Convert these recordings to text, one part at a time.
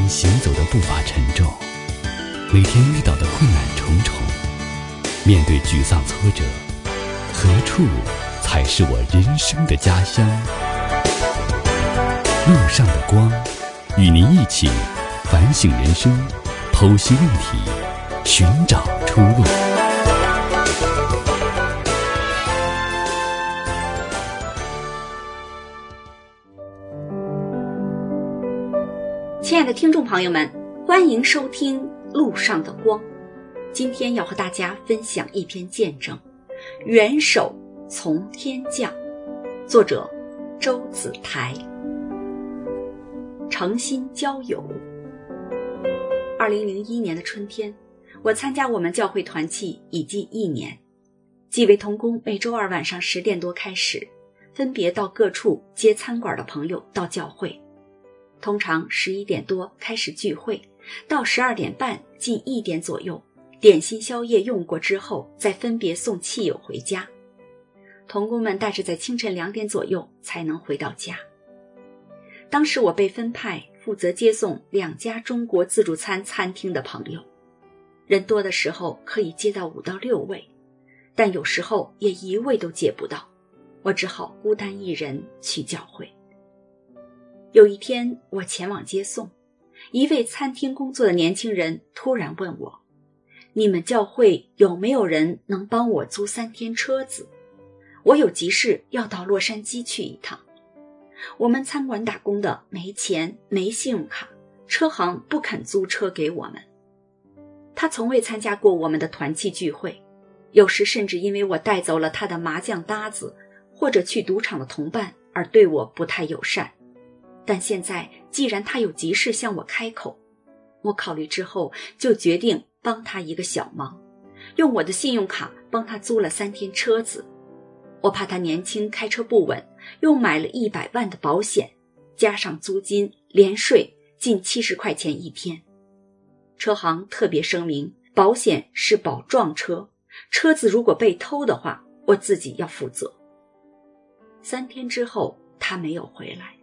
天行走的步伐沉重，每天遇到的困难重重，面对沮丧挫折，何处才是我人生的家乡？路上的光，与您一起反省人生，剖析问题，寻找出路。 亲爱的听众朋友们，欢迎收听路上的光。今天要和大家分享一篇见证，元首从天降，作者周子台。诚心交友。2001年的春天，我参加我们教会团契已近1年，几位同工每周二晚上10点多开始，分别到各处接餐馆的朋友到教会。通常11点多开始聚会，到12点半近1点左右，点心宵夜用过之后，再分别送亲友回家。同工们大致在清晨2点左右才能回到家。当时我被分派负责接送2家中国自助餐餐厅的朋友，人多的时候可以接到5到6位，但有时候也1位都接不到，我只好孤单一人去教会。有一天我前往接送，一位餐厅工作的年轻人突然问我，你们教会有没有人能帮我租3天车子？我有急事要到洛杉矶去一趟。我们餐馆打工的没钱没信用卡，车行不肯租车给我们。他从未参加过我们的团契聚会，有时甚至因为我带走了他的麻将搭子或者去赌场的同伴而对我不太友善。但现在既然他有急事向我开口，我考虑之后就决定帮他一个小忙，用我的信用卡帮他租了3天车子。我怕他年轻开车不稳，又买了100万的保险，加上租金连税近70块钱一天。车行特别声明，保险是保撞车，车子如果被偷的话，我自己要负责。3天之后他没有回来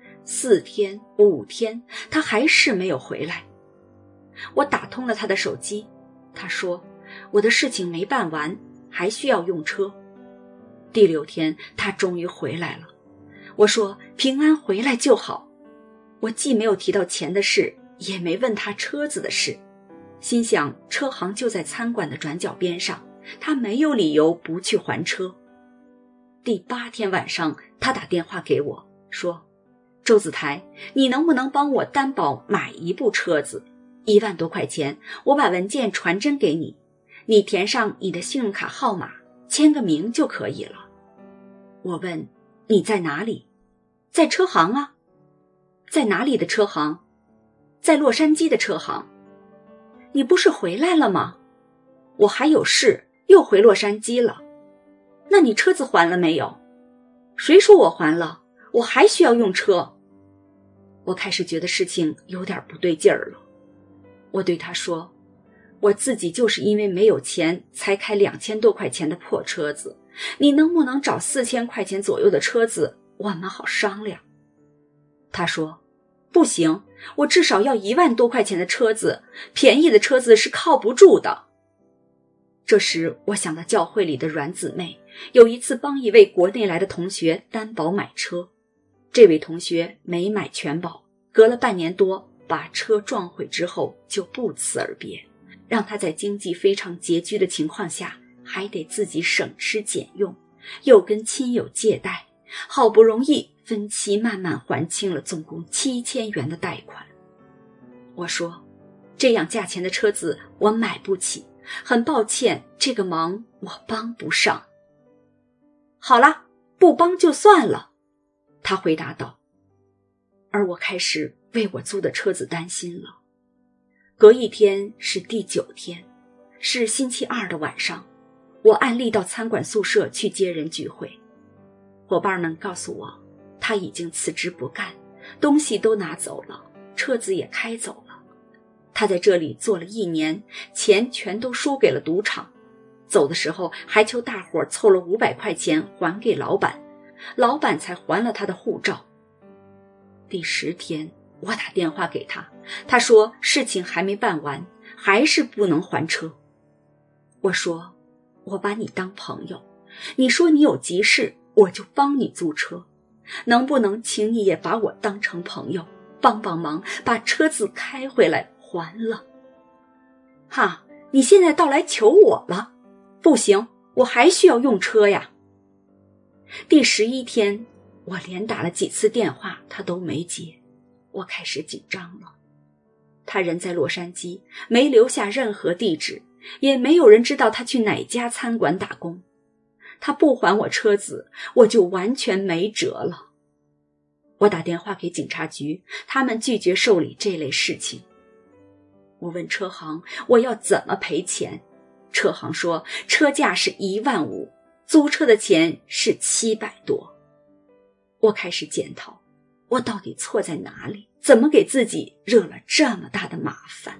，4天5天他还是没有回来。我打通了他的手机，他说我的事情没办完，还需要用车。第6天他终于回来了，我说平安回来就好。我既没有提到钱的事，也没问他车子的事，心想车行就在餐馆的转角边上，他没有理由不去还车。第8天晚上他打电话给我说，周子台，你能不能帮我担保买一部车子，1万多块钱，我把文件传真给你，你填上你的信用卡号码，签个名就可以了。我问，你在哪里？在车行啊。在哪里的车行？在洛杉矶的车行。你不是回来了吗？我还有事，又回洛杉矶了。那你车子还了没有？谁说我还了？我还需要用车。我开始觉得事情有点不对劲儿了。我对他说，我自己就是因为没有钱才开2000多块钱的破车子，你能不能找4000块钱左右的车子，我们好商量。他说，不行，我至少要1万多块钱的车子，便宜的车子是靠不住的。这时我想到教会里的阮姊妹有一次帮一位国内来的同学担保买车，这位同学没买全保，隔了半年多把车撞毁之后就不辞而别，让他在经济非常拮据的情况下还得自己省吃俭用，又跟亲友借贷，好不容易分期慢慢还清了总共7000元的贷款。我说，这样价钱的车子我买不起，很抱歉，这个忙我帮不上。好了，不帮就算了，他回答道。而我开始为我租的车子担心了。隔一天是第9天，是星期2的晚上，我按例到餐馆宿舍去接人聚会。伙伴们告诉我，他已经辞职不干，东西都拿走了，车子也开走了。他在这里做了1年，钱全都输给了赌场，走的时候还求大伙凑了500块钱还给老板，老板才还了他的护照。第10天我打电话给他，他说事情还没办完，还是不能还车。我说，我把你当朋友，你说你有急事，我就帮你租车，能不能请你也把我当成朋友，帮帮忙，把车子开回来还了。哈，你现在倒来求我了？不行，我还需要用车呀。第11天，我连打了几次电话，他都没接，我开始紧张了。他人在洛杉矶，没留下任何地址，也没有人知道他去哪家餐馆打工。他不还我车子，我就完全没辙了。我打电话给警察局，他们拒绝受理这类事情。我问车行我要怎么赔钱，车行说车价是15000，租车的钱是700多。我开始检讨，我到底错在哪里？怎么给自己惹了这么大的麻烦？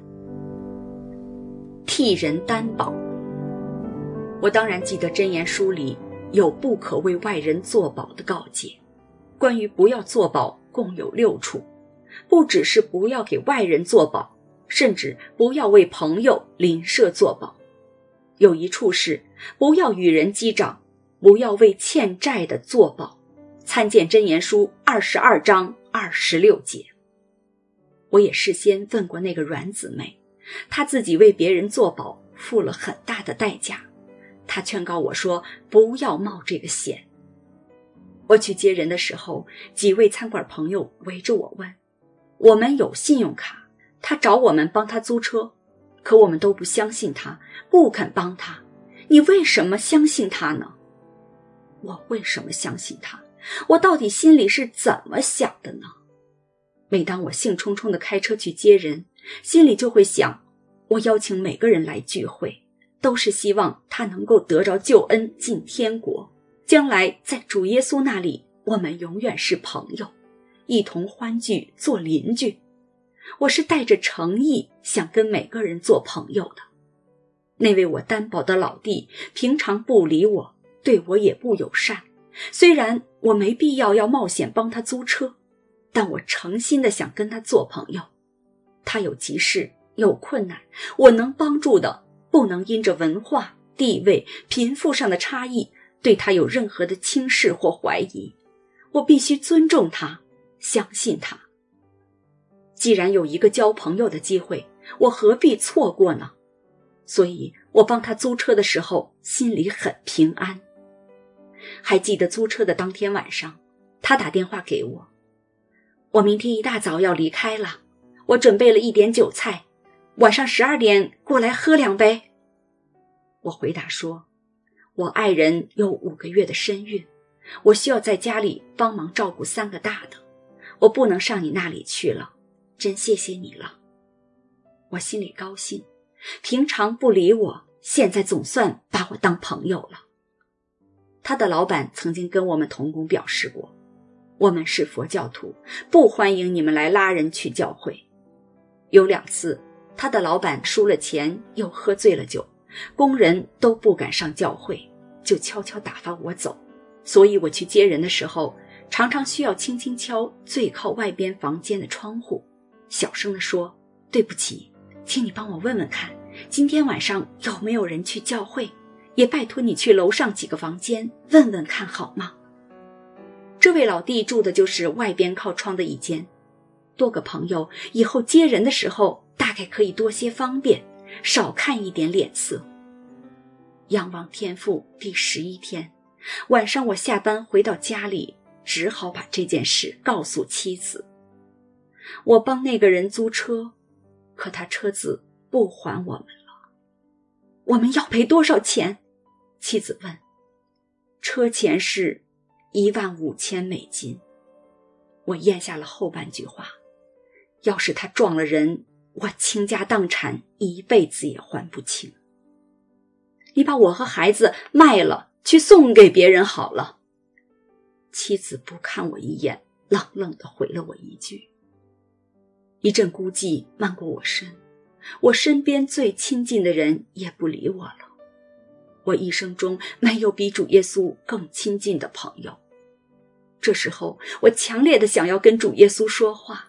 替人担保。我当然记得箴言书里有不可为外人作保的告诫，关于不要作保共有6处，不只是不要给外人作保，甚至不要为朋友邻舍作保。有一处是不要与人击掌，不要为欠债的作保，参见箴言书22章26节。我也事先问过那个阮姊妹，她自己为别人作保付了很大的代价，她劝告我说不要冒这个险。我去接人的时候，几位餐馆朋友围着我问，我们有信用卡，他找我们帮他租车，可我们都不相信他，不肯帮他。你为什么相信他呢？我为什么相信他？我到底心里是怎么想的呢？每当我兴冲冲地开车去接人，心里就会想，我邀请每个人来聚会，都是希望他能够得着救恩进天国，将来在主耶稣那里，我们永远是朋友，一同欢聚做邻居。我是带着诚意想跟每个人做朋友的。那位我担保的老弟平常不理我，对我也不友善，虽然我没必要冒险帮他租车，但我诚心的想跟他做朋友。他有急事有困难，我能帮助的不能因着文化、地位、贫富上的差异对他有任何的轻视或怀疑。我必须尊重他，相信他。既然有一个交朋友的机会，我何必错过呢？所以我帮他租车的时候心里很平安。还记得租车的当天晚上，他打电话给我，我明天一大早要离开了，我准备了一点酒菜，晚上12点过来喝2杯。我回答说，我爱人有5个月的身孕，我需要在家里帮忙照顾3个大的，我不能上你那里去了，真谢谢你了。我心里高兴，平常不理我，现在总算把我当朋友了。他的老板曾经跟我们同工表示过，我们是佛教徒，不欢迎你们来拉人去教会。有2次，他的老板输了钱又喝醉了酒，工人都不敢上教会，就悄悄打发我走。所以我去接人的时候，常常需要轻轻敲最靠外边房间的窗户，小声地说，对不起，请你帮我问问看，今天晚上有没有人去教会，也拜托你去楼上几个房间问问看好吗？这位老弟住的就是外边靠窗的一间，多个朋友以后接人的时候大概可以多些方便，少看一点脸色。仰望天父第11天晚上，我下班回到家里，只好把这件事告诉妻子。我帮那个人租车，可他车子不还我们了。我们要赔多少钱？妻子问。车钱是$15,000。我咽下了后半句话，要是他撞了人，我倾家荡产，一辈子也还不清。你把我和孩子卖了，去送给别人好了。妻子不看我一眼，冷冷地回了我一句。一阵孤寂漫过我身，我身边最亲近的人也不理我了。我一生中没有比主耶稣更亲近的朋友。这时候我强烈地想要跟主耶稣说话，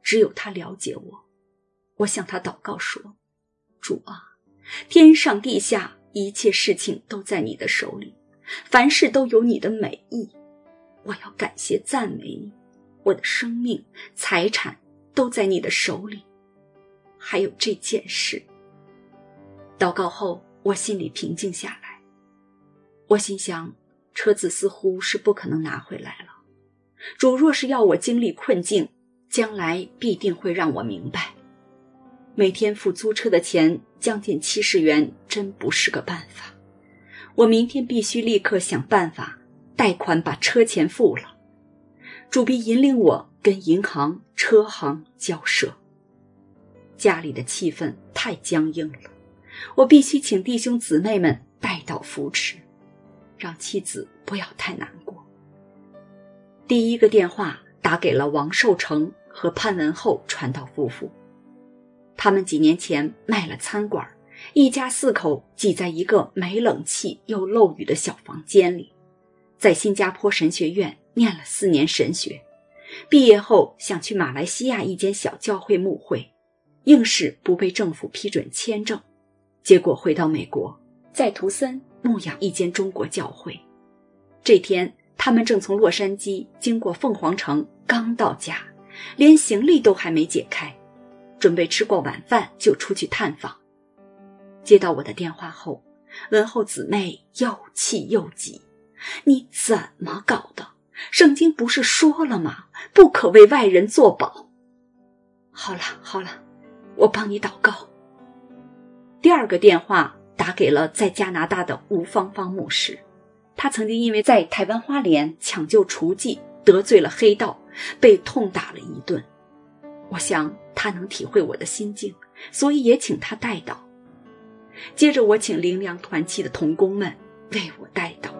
只有他了解我。我向他祷告说，主啊，天上地下一切事情都在你的手里，凡事都有你的美意。我要感谢赞美你，我的生命财产都在你的手里，还有这件事。祷告后，我心里平静下来。我心想，车子似乎是不可能拿回来了。主若是要我经历困境，将来必定会让我明白，每天付租车的钱将近70元真不是个办法。我明天必须立刻想办法贷款把车钱付了。主必引领我跟银行、车行交涉。家里的气氛太僵硬了，我必须请弟兄姊妹们带到扶持，让妻子不要太难过。第一个电话打给了王寿成和潘文厚传道夫妇。他们几年前卖了餐馆，一家4口挤在一个没冷气又漏雨的小房间里，在新加坡神学院念了4年神学，毕业后想去马来西亚一间小教会牧会，硬是不被政府批准签证，结果回到美国，在图森牧养一间中国教会。这天他们正从洛杉矶经过凤凰城，刚到家，连行李都还没解开，准备吃过晚饭就出去探访。接到我的电话后，文厚姊妹又气又急，你怎么搞的？圣经不是说了吗？不可为外人作保。好了，我帮你祷告。第二个电话打给了在加拿大的吴芳芳牧师，他曾经因为在台湾花莲抢救雏妓得罪了黑道，被痛打了一顿。我想他能体会我的心境，所以也请他代祷。接着我请灵粮团契的同工们为我代祷。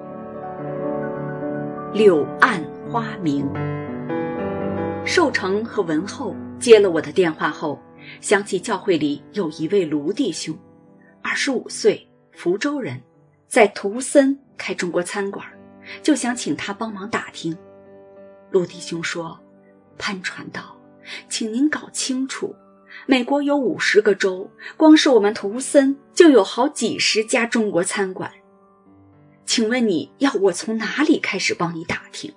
柳暗花明。寿成和文厚接了我的电话后，想起教会里有一位卢弟兄，25岁，福州人，在图森开中国餐馆，就想请他帮忙打听。卢弟兄说，潘传道，请您搞清楚，美国有50个州，光是我们图森就有好几十家中国餐馆，请问你要我从哪里开始帮你打听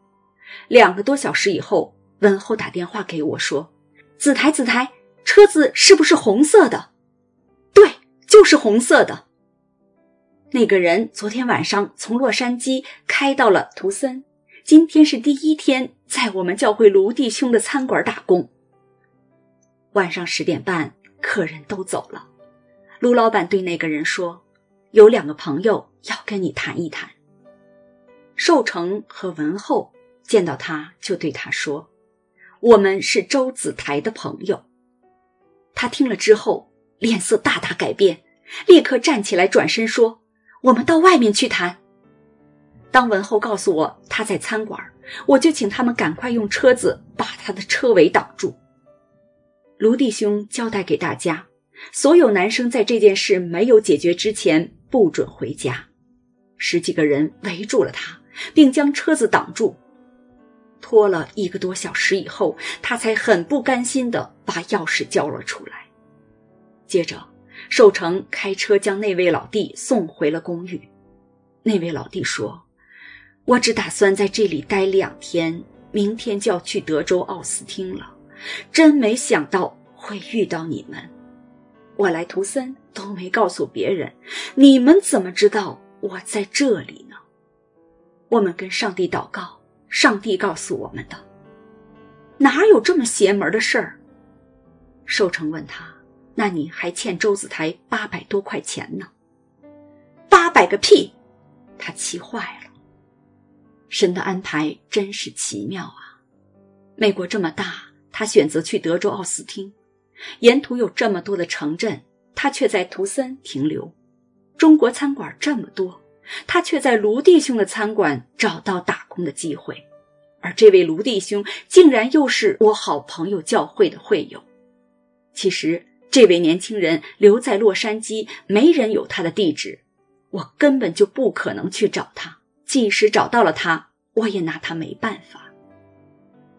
？2个多小时以后，文厚打电话给我说，子台，车子是不是红色的？对，就是红色的。那个人昨天晚上从洛杉矶开到了图森，今天是第1天在我们教会卢弟兄的餐馆打工。晚上10点半，客人都走了。卢老板对那个人说，有2个朋友要跟你谈一谈。寿成和文厚见到他就对他说，我们是周子台的朋友。他听了之后脸色大大改变，立刻站起来转身说，我们到外面去谈。当文厚告诉我他在餐馆，我就请他们赶快用车子把他的车尾挡住。卢弟兄交代给大家，所有男生在这件事没有解决之前不准回家。10几个人围住了他，并将车子挡住。拖了1个多小时以后，他才很不甘心地把钥匙交了出来。接着寿成开车将那位老弟送回了公寓。那位老弟说，我只打算在这里待2天，明天就要去德州奥斯汀了，真没想到会遇到你们。我来图森都没告诉别人，你们怎么知道我在这里呢？我们跟上帝祷告，上帝告诉我们的。哪有这么邪门的事儿？寿成问他，那你还欠周子台800多块钱呢？800个屁！他气坏了。神的安排真是奇妙啊！美国这么大，他选择去德州奥斯汀，沿途有这么多的城镇，他却在图森停留。中国餐馆这么多，他却在卢弟兄的餐馆找到打工的机会，而这位卢弟兄竟然又是我好朋友教会的会友。其实这位年轻人留在洛杉矶，没人有他的地址，我根本就不可能去找他，即使找到了他，我也拿他没办法。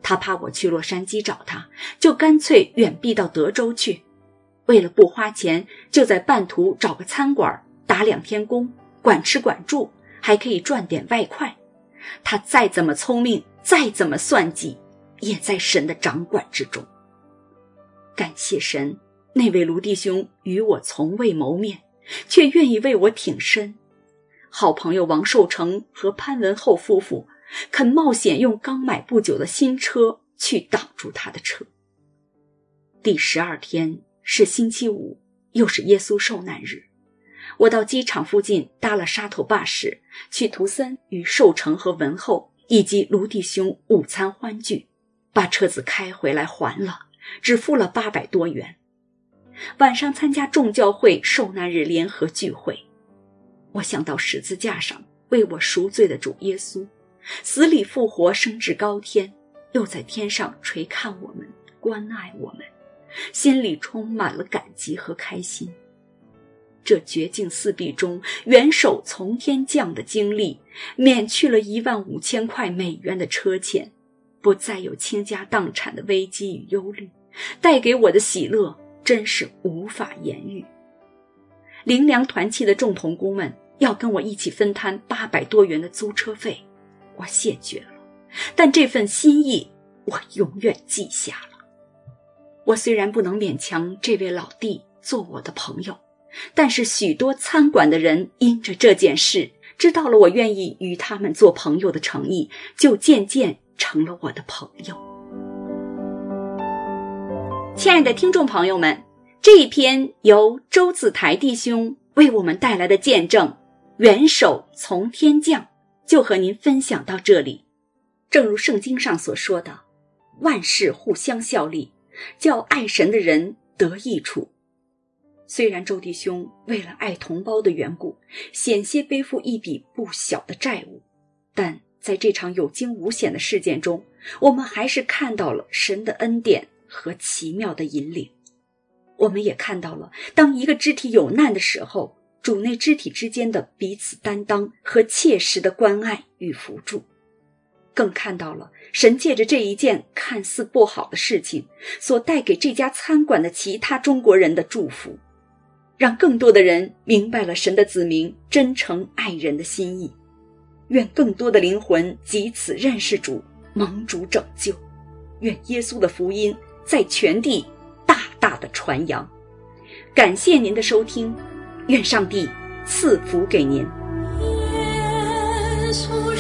他怕我去洛杉矶找他，就干脆远避到德州去。为了不花钱，就在半途找个餐馆打2天工，管吃管住，还可以赚点外快。他再怎么聪明，再怎么算计，也在神的掌管之中。感谢神，那位卢弟兄与我从未谋面，却愿意为我挺身。好朋友王寿成和潘文厚夫妇肯冒险用刚买不久的新车去挡住他的车。第12天是星期五，又是耶稣受难日。我到机场附近搭了沙头巴士，去图森与寿成和文厚以及卢弟兄午餐欢聚，把车子开回来还了，只付了800多元。晚上参加众教会受难日联合聚会，我想到十字架上为我赎罪的主耶稣，死里复活，升至高天，又在天上垂看我们，关爱我们，心里充满了感激和开心。这绝境四壁中元首从天降的经历，免去了15000块美元的车钱，不再有倾家荡产的危机与忧虑，带给我的喜乐真是无法言喻。灵粮团契的众同工们要跟我一起分摊800多元的租车费，我谢绝了，但这份心意我永远记下了。我虽然不能勉强这位老弟做我的朋友，但是许多餐馆的人因着这件事知道了我愿意与他们做朋友的诚意，就渐渐成了我的朋友。亲爱的听众朋友们，这一篇由周子台弟兄为我们带来的见证元首从天降，就和您分享到这里。正如圣经上所说的，万事互相效力，叫爱神的人得益处。虽然周弟兄为了爱同胞的缘故，险些背负一笔不小的债务，但在这场有惊无险的事件中，我们还是看到了神的恩典和奇妙的引领。我们也看到了，当一个肢体有难的时候，主内肢体之间的彼此担当和切实的关爱与扶助。更看到了神借着这一件看似不好的事情所带给这家餐馆的其他中国人的祝福，让更多的人明白了神的子民真诚爱人的心意。愿更多的灵魂藉此认识主，蒙主拯救。愿耶稣的福音在全地大大的传扬。感谢您的收听，愿上帝赐福给您。耶稣